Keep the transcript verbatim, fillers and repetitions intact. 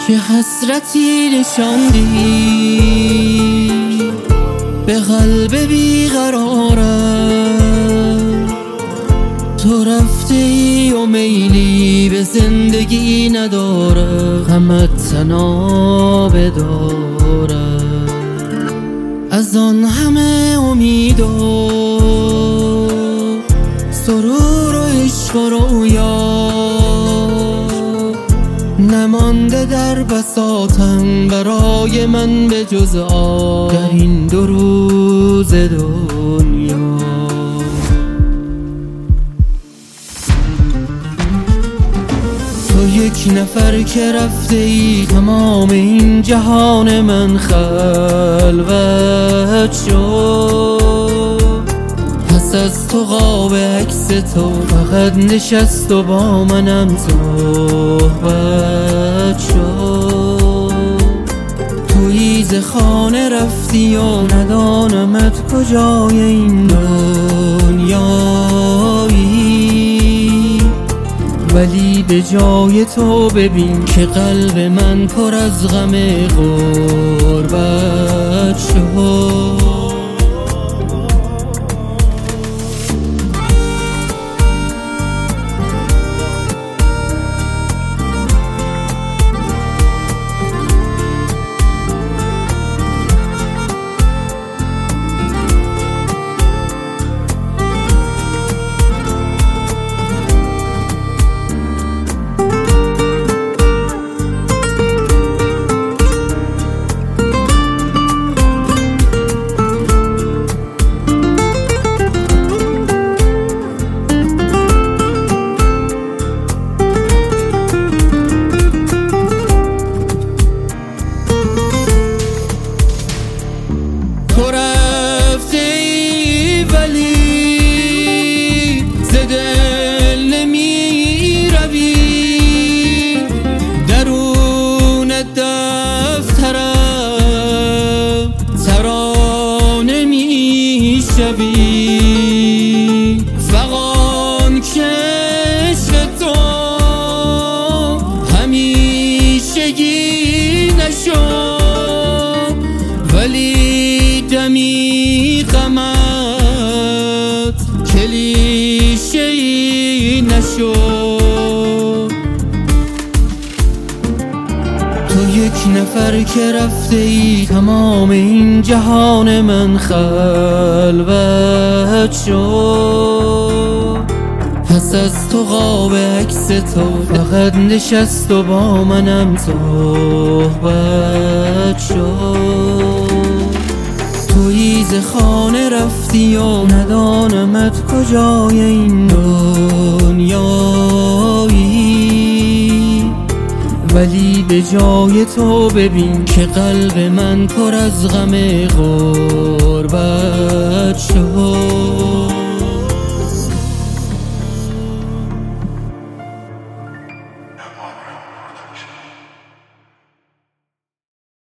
چه حسرتی نشاندی به قلب بیقرارم. تو رفته ای و میلی به زندگی نداره، غمت تنها بدارم. از آن همه امید و سرور و عشق و رویا نمانده در بساطم برای من به جز آب در این دو روز دنیا. تو یک نفر که رفته ای تمام این جهان من خلوت شد. پس از تو قاب عکس تو فقط نشست و با منم صحبت شد. تویی ز خانه رفتی و ندانمت کجای این دنیایی، ولی به جای تو ببین که قلب من پر از غم غربت شد. تو رفته ای ولی ز دل نمی روی، درون دفترم ترانه می شوی. فغان که عشق تو همیشگی نشد، ولی دمی غمت کلیشه‌ای نشد. تو یک نفر که رفته ای تمام این جهان من خلوت شد. پس از تو قاب عکس تو فقط نشست و با منم صحبت شد. تویی ز خانه رفتی و ندانمت کجای این دنیایی، ولی به جای تو ببین که قلب من پر از غم غربت شد.